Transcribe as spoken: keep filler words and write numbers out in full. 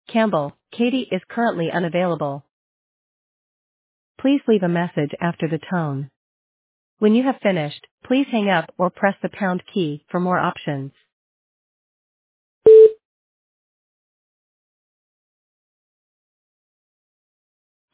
Campbell, Katie is currently unavailable. Please leave a message after the tone. When you have finished, please hang up or press the pound key for more options.